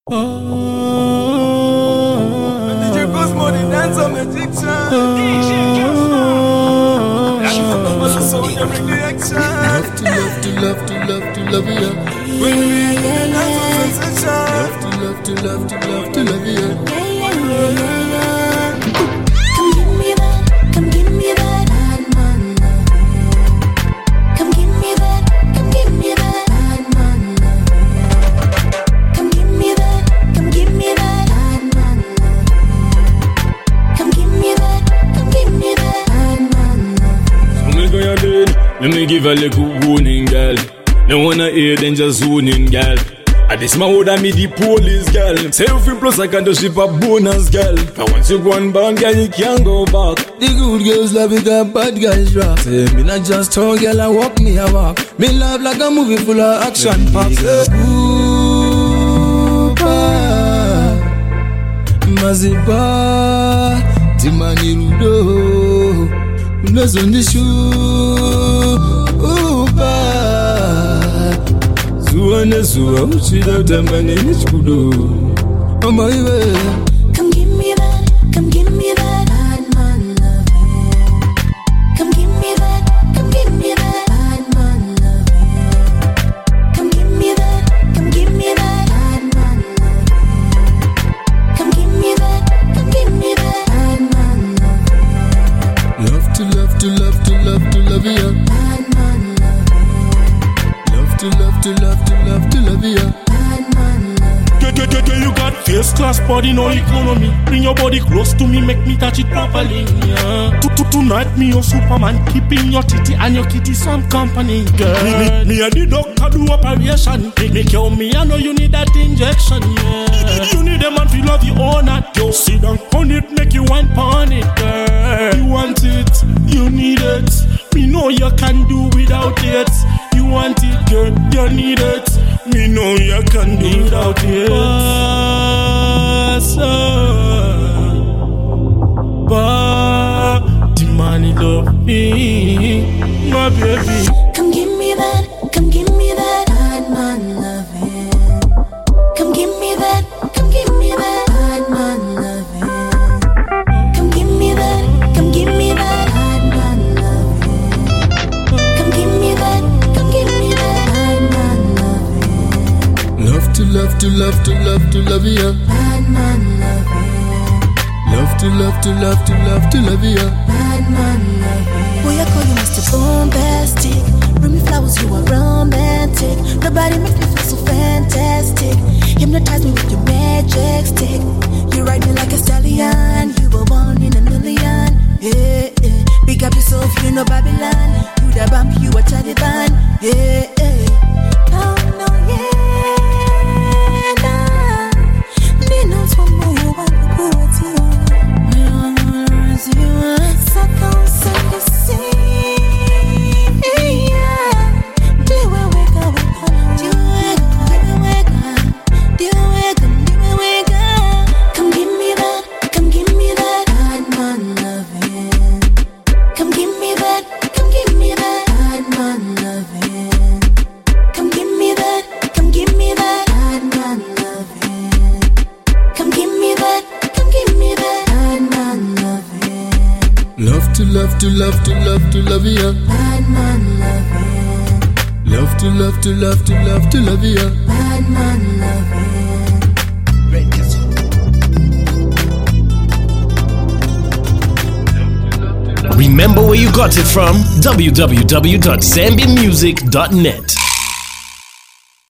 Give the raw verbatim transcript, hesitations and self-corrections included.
Oh, D J Cosmo, the dancer magician. D J Cosmo. So every reaction. Love to love to love to love to love you. When we dance on sensation. Love to love to love to love to love you. Come give me that, come give me that bad man love. Come give me that, come give me that bad man love. Come give me that, come give me that bad man love. Come give me that, come give me that bad man love. So me go your bed, let me give a little warning, girl. No wanna hear then just zoning, girl. I this my order me the police, girl. Say if you plus I can do ship a bonus, girl. But once you go and bang, girl, you can't go back. The good girls love it, got bad guys rock. Say me not just talk, girl, I walk me a walk. Me love like a movie full of action packs. Upa, Maziba, Timani Rudo, Unazondishu. Upa, Zuana Zua, Uchida Tamani Nichudo. Oh my way. Come give me that, come give me that bad man love. Come give me that, come give me that bad man love. Come give me that, come give me that bad man love. Come give me that, come give me that bad man love. Love to love to love to love to love you. Bad man love. Love to love to love to love to love you. Bad man love. Girl, girl, girl, girl, you got first class body, no economy. Bring your body close to me, make me touch it properly. Yeah. To, to, tonight, me your Superman, keeping your titty and your kitty some company, girl. Me, me, me and the doctor do operation. Make me kill me, I know you need that injection, yeah. You need a man to love you all night, girl. Sit down on it, make you wine pon it, girl. You want it, you need it. Me know you can do without it. You want it, girl, you need it. Me know you can do without it. But the money love me, my baby. Come give me that, come give me that bad man loving. Come give me that, come give me that bad man loving. Come give me that, come give me that bad man loving. Come give me that, come give me that bad man loving. Love to love to love to love to love you. Bad man loving. Love to love to love to love to love you. Bad man loving. Boy, I call you Mister Bombastic. Bring me flowers, you are romantic. Nobody makes me feel so fantastic. Hypnotize me with your magic stick. You ride me like a stallion. You were one in a million. Yeah, yeah. Pick up yourself, you know Babylon. You the bump, you a Taliban. Yeah, yeah. No, no, yeah. Nah. They know so more you want to go with you. Me want to raise you up. So come, so you see. Love to love to love to love to love you. Bad man loving. Love to love to love to love to love you. Bad man loving. Remember where you got it from? w w w dot zambia music dot net